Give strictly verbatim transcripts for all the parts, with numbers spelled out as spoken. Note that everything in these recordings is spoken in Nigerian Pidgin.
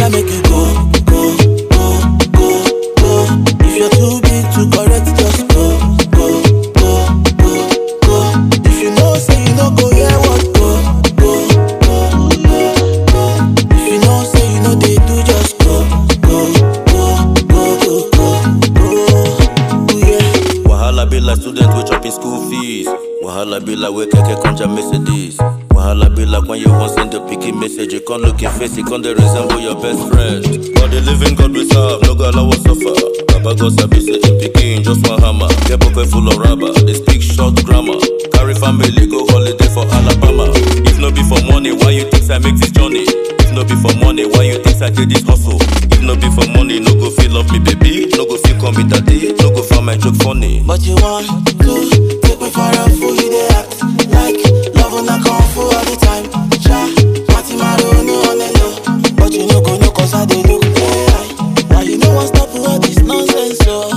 better make you go, go, go, go, go. If you're too big to correct, just go, go, go, go, go. If you know, say you no go, yeah, what go, go, go, go, go. If you know, say you know they do, just go, go, go, go, go, go, go. Yeah. Wahala be like student we chopping school fees. Wahala be like we keke conja Mercedes. Wahala be like when you want send a picky message, you can't look your face, you can't resemble your best friend. But the living God we serve, no God allow us suffer. Baba God sabi say in picking just one hammer. Get pocket full of rubber, they speak short grammar. Carry family go holiday for Alabama. If no be for money, why you think I make this journey? If no be for money, why you think I did this hustle? If no be for money, no go feel love me baby, no go feel come with daddy, no go find my joke funny. But you want to take me for a fool, you they act like love when I come for all the time. Cha, Mati Maro, no on the low. But you know go no cause I they look hey, why you know one stop for all this nonsense, so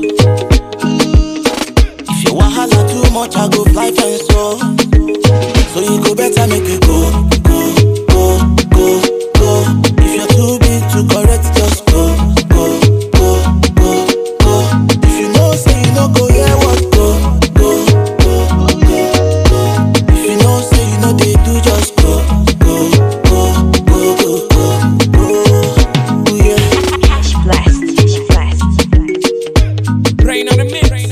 if you wahala too much, I go fly fence, so So you go better make you go, go, go, go, go. If you're too big to correct, just go, go, go, go, go. If you know, say you no go, yeah, what go, go, go, go, go. If you know, say you know they do, just go, go, go, go, go, go, go. Yeah. Cash blast, cash blast. Brain on the mix.